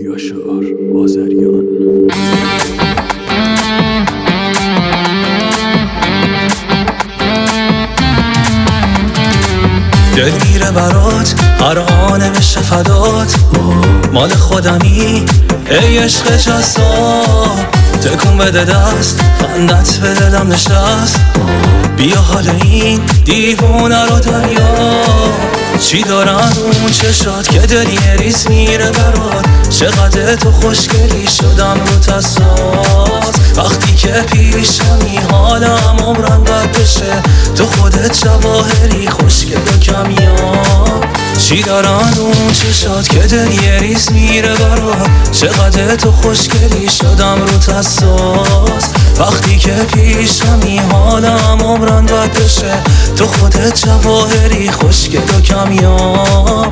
یاشار آذریان. دل میره برات هر آن بشه فدات، مال خودمی ای عشق جذاب. تکون بده دست خندت به دلم نشست، بیا حال این دیوونه رو دریاب. چی دارن اون چشات که دلی ریز میره برات، چقدر تو خوشگلی شدم رو تساز. وقتی که پیشمی حالم عمرم بد بشه، تو خودت جواهری خوشگل و کمیاب. چی دارن اون چشات که دلی ریز میره برات، چقدر تو خوشگلی شدم رو تساز. وقتی که پیشمی حالم عمرم بد بشه، تو خودت جواهری خوشگل و کمیاب.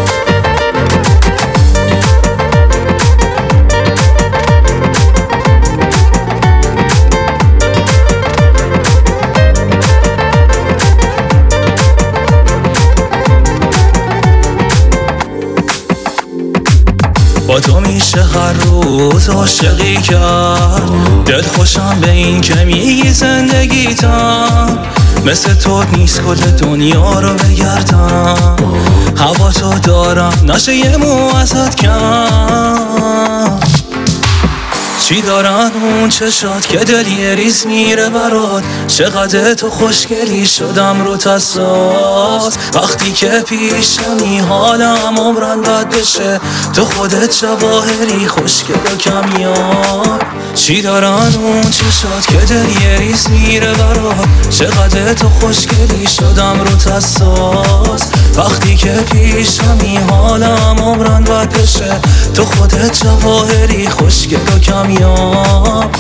با تو میشه هر روز عاشقی کرد، دل خوشم به این که میگی زندگیتم. مثل تو نیست کل دنیا رو بگردم، هوا تو دارم نشه یه مو ازت کم. چی دارن اون چشات که دلی ریز میره برات، چقدر تو خوشگلی شدم رو تساز. وقتی که پیشمی حالم عمرم بد بشه، تو خودت جواهری خوشگل و کمیاب. چی دارن اون چشات که دلی ریز میره برات، چقدر تو خوشگلی شدم رو تساز. وقتی که پیشمی حالم عمرم بد بشه، تو خودت جواهری خوشگل و کمیاب.